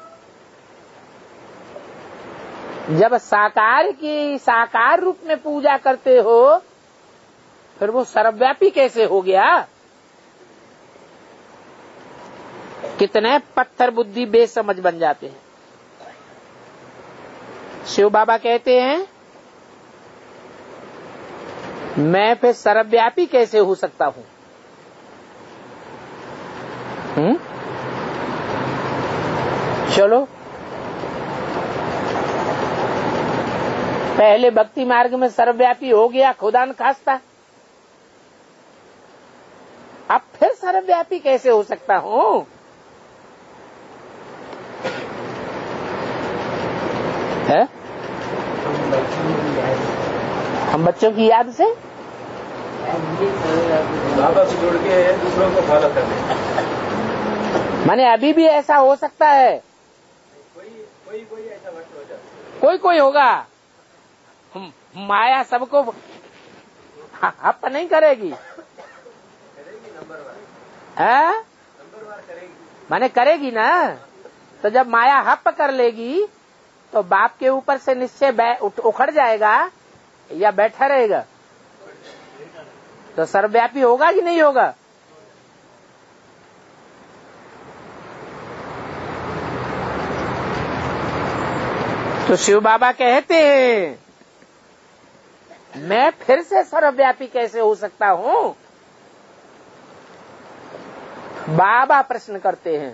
जब साकार की साकार रूप में पूजा करते हो फिर वो सर्वव्यापी कैसे हो गया? कितने पत्थर बुद्धि बेसमझ बन जाते हैं। शिव बाबा कहते हैं मैं फिर सर्वव्यापी कैसे हो सकता हूं? चलो पहले भक्ति मार्ग में सर्वव्यापी हो गया खुदा न खास्ता, अब फिर सर्वव्यापी कैसे हो सकता हूँ? है? हम बच्चों की याद से बाबा से जुड़ के दूसरों को फॉलो करने। माने अभी भी ऐसा हो सकता है, कोई ऐसा वक्त हो जाता, कोई होगा। माया सबको हप नहीं करेगी, नंबरवार करेगी, माने करेगी ना। तो जब माया हप कर लेगी तो बाप के ऊपर से निश्चय उखड़ जाएगा या बैठा रहेगा? तो सर्वव्यापी होगा कि नहीं होगा? तो शिव बाबा कहते हैं मैं फिर से सर्वव्यापी कैसे हो सकता हूं? बाबा प्रश्न करते हैं।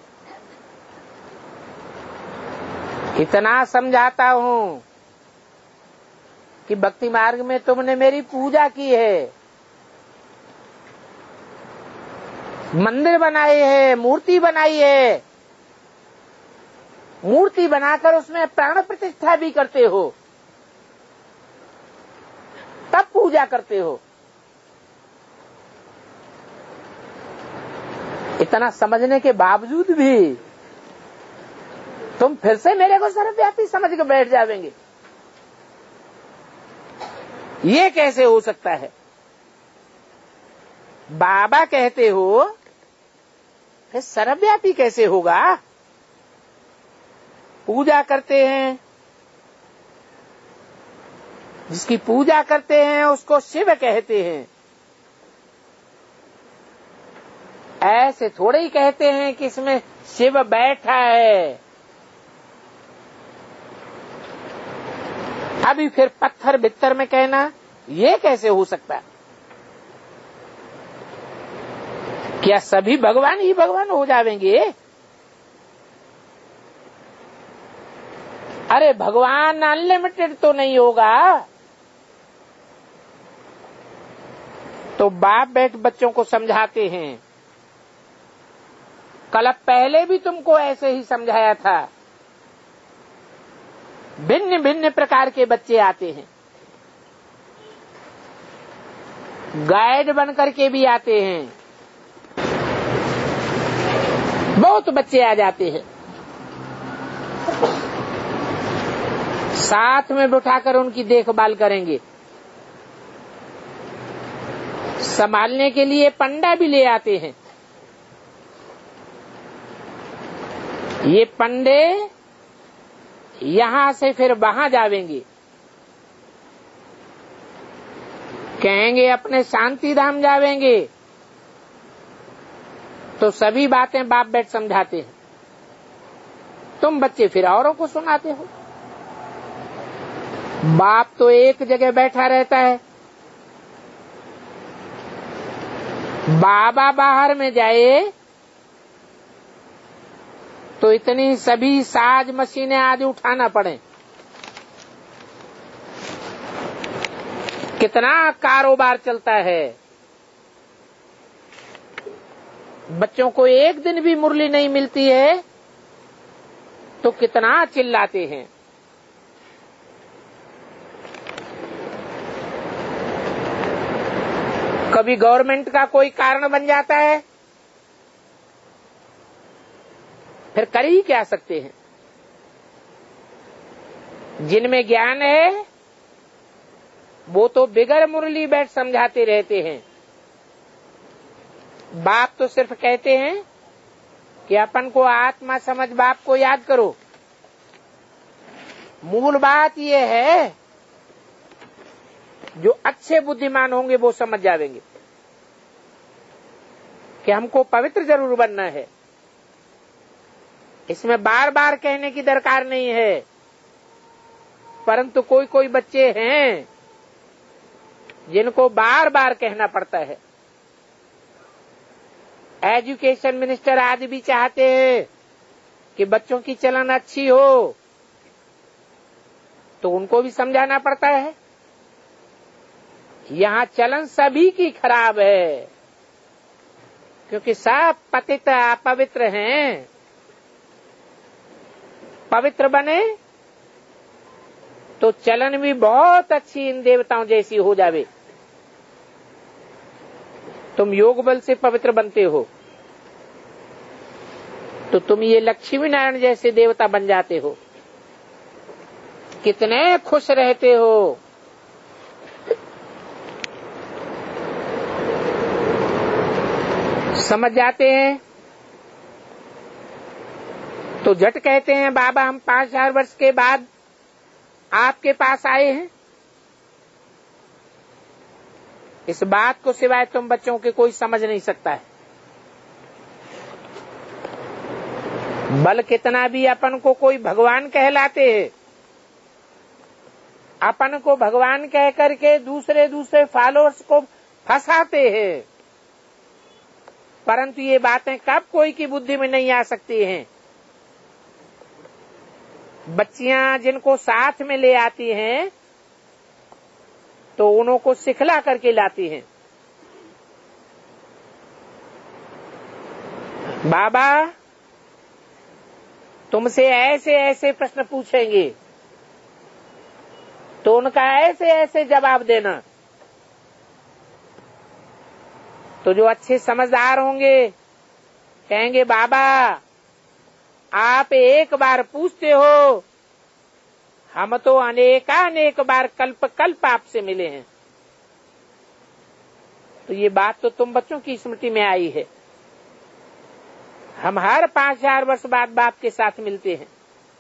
इतना समझाता हूं कि भक्ति मार्ग में तुमने मेरी पूजा की है, मंदिर बनाए हैं, मूर्ति बनाई है, मूर्ति बनाकर उसमें प्राण प्रतिष्ठा भी करते हो, तब पूजा करते हो। इतना समझने के बावजूद भी तुम फिर से मेरे को सर्वव्यापी समझ के बैठ जाओगे, ये कैसे हो सकता है? बाबा कहते हो फिर सर्वव्यापी कैसे होगा? पूजा करते हैं, जिसकी पूजा करते हैं उसको शिव कहते हैं। ऐसे थोड़े ही कहते हैं कि इसमें शिव बैठा है। अभी फिर पत्थर बित्तर में कहना, ये कैसे हो सकता है? क्या सभी भगवान ही भगवान हो जाएंगे? अरे भगवान अनलिमिटेड तो नहीं होगा। तो बाप बैठ बच्चों को समझाते हैं। कल पहले भी तुमको ऐसे ही समझाया था। भिन्न भिन्न प्रकार के बच्चे आते हैं, गाइड बन करके भी आते हैं, बहुत बच्चे आ जाते हैं। साथ में बिठाकर उनकी देखभाल करेंगे। संभालने के लिए पंडा भी ले आते हैं। ये पंडे यहां से फिर वहां जावेंगे, कहेंगे अपने शांति धाम जावेंगे, तो सभी बातें बाप बैठ समझाते हैं। तुम बच्चे फिर औरों को सुनाते हो। बाप तो एक जगह बैठा रहता है, बाबा बाहर में जाए तो इतनी सभी साज मशीनें आज उठाना पड़े। कितना कारोबार चलता है। बच्चों को एक दिन भी मुरली नहीं मिलती है तो कितना चिल्लाते हैं। कभी गवर्नमेंट का कोई कारण बन जाता है, फिर कर ही क्या सकते हैं। जिनमें ज्ञान है वो तो बिगर मुरली बैठ समझाते रहते हैं। बाप तो सिर्फ कहते हैं कि अपन को आत्मा समझ बाप को याद करो। मूल बात ये है, जो अच्छे बुद्धिमान होंगे वो समझ जाएंगे कि हमको पवित्र जरूर बनना है। इसमें बार बार कहने की दरकार नहीं है। परंतु कोई कोई बच्चे हैं जिनको बार बार कहना पड़ता है। एजुकेशन मिनिस्टर आदि भी चाहते हैं कि बच्चों की चलन अच्छी हो, तो उनको भी समझाना पड़ता है। यहाँ चलन सभी की खराब है। क्योंकि सब पतित अपवित्र हैं। पवित्र बने तो चलन भी बहुत अच्छी इन देवताओं जैसी हो जावे। तुम योग बल से पवित्र बनते हो तो तुम ये लक्ष्मी नारायण जैसे देवता बन जाते हो। कितने खुश रहते हो। समझ जाते हैं तो झट कहते हैं बाबा हम 5000 वर्ष के बाद आपके पास आए हैं। इस बात को सिवाय तुम बच्चों के कोई समझ नहीं सकता है। बल कितना भी अपन को कोई भगवान कहलाते हैं, अपन को भगवान कह करके दूसरे फॉलोअर्स को फंसाते हैं, परंतु ये बातें कब कोई की बुद्धि में नहीं आ सकती हैं। बच्चियां जिनको साथ में ले आती हैं तो उन्हों को सिखला करके लाती हैं। बाबा तुमसे ऐसे ऐसे प्रश्न पूछेंगे तो उनका ऐसे ऐसे जवाब देना। तो जो अच्छे समझदार होंगे कहेंगे बाबा आप एक बार पूछते हो, हम तो अनेक बार कल्प आपसे मिले हैं। तो ये बात तो तुम बच्चों की स्मृति में आई है। हम हर 5000 वर्ष बाद बाप के साथ मिलते हैं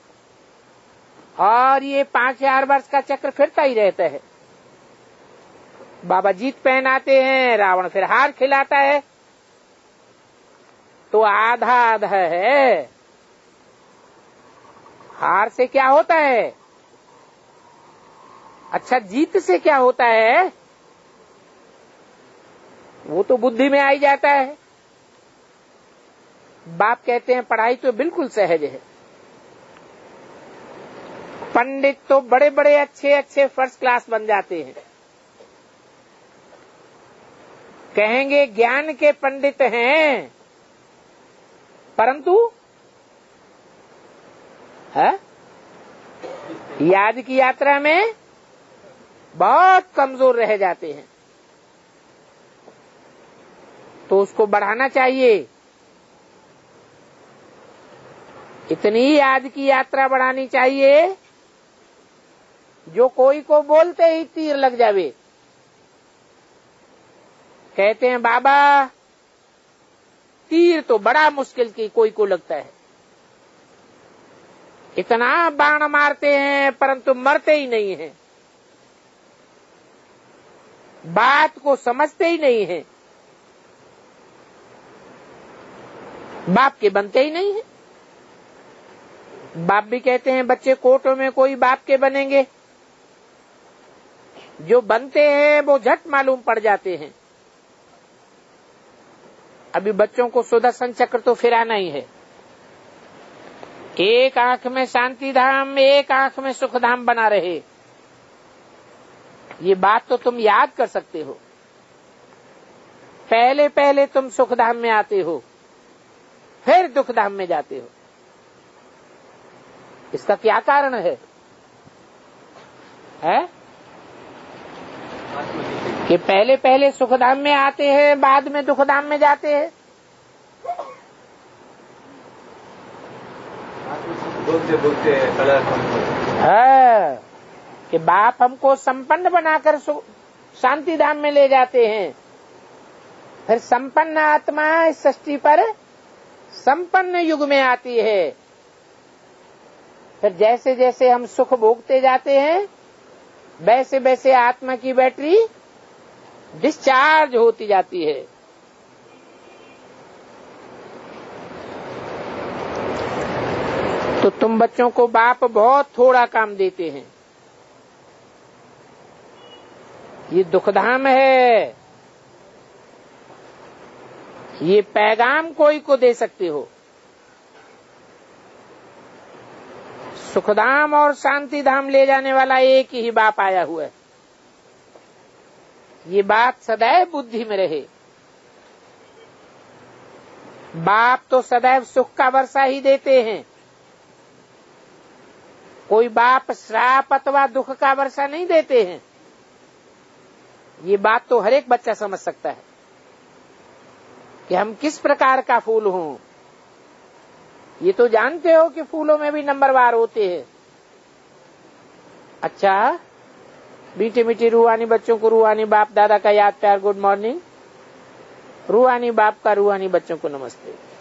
और ये 5000 वर्ष का चक्र फिरता ही रहता है। बाबा जीत पहनाते हैं, रावण फिर हार खिलाता है, तो आधा आधा है। हार से क्या होता है? अच्छा जीत से क्या होता है वो तो बुद्धि में आई जाता है। बाप कहते हैं पढ़ाई तो बिल्कुल सहज है। पंडित तो बड़े बड़े अच्छे फर्स्ट क्लास बन जाते हैं। कहेंगे ज्ञान के पंडित हैं, परंतु है याद की यात्रा में बहुत कमजोर रह जाते हैं। तो उसको बढ़ाना चाहिए। इतनी याद की यात्रा बढ़ानी चाहिए जो कोई को बोलते ही तीर लग जावे। कहते हैं बाबा तीर तो बड़ा मुश्किल की कोई को लगता है। इतना बाण मारते हैं परंतु मरते ही नहीं हैं, बात को समझते ही नहीं हैं, बाप के बनते ही नहीं हैं। बाप भी कहते हैं बच्चे कोर्टों में कोई बाप के बनेंगे, जो बनते हैं वो झट मालूम पड़ जाते हैं। अभी बच्चों को सुदर्शन चक्र तो फिराना ही है। एक आंख में शांति धाम, एक आंख में सुख धाम बना रहे। ये बात तो तुम याद कर सकते हो। पहले पहले तुम सुख धाम में आते हो, फिर दुख धाम में जाते हो। इसका क्या कारण है? कि पहले पहले सुख धाम में आते हैं, बाद में दुख धाम में जाते हैं। बोलते है कि बाप हमको संपन्न बनाकर शांति धाम में ले जाते हैं। फिर संपन्न आत्मा इस सृष्टि पर संपन्न युग में आती है। फिर जैसे जैसे हम सुख भोगते जाते हैं वैसे वैसे आत्मा की बैटरी डिस्चार्ज होती जाती है। तो तुम बच्चों को बाप बहुत थोड़ा काम देते हैं। ये दुखधाम है। ये पैगाम कोई को दे सकते हो। सुखधाम और शांति धाम ले जाने वाला एक ही बाप आया हुआ है। ये बात सदैव बुद्धि में रहे। बाप तो सदैव सुख का वर्षा ही देते हैं। कोई बाप श्राप अथवा दुख का वर्षा नहीं देते हैं। ये बात तो हर एक बच्चा समझ सकता है कि हम किस प्रकार का फूल हों। ये तो जानते हो कि फूलों में भी नंबरवार होते हैं। अच्छा, मीठी मीठी रूहानी बच्चों को रूहानी बाप दादा का याद प्यार गुड मॉर्निंग। रूहानी बाप का रूहानी बच्चों को नमस्ते।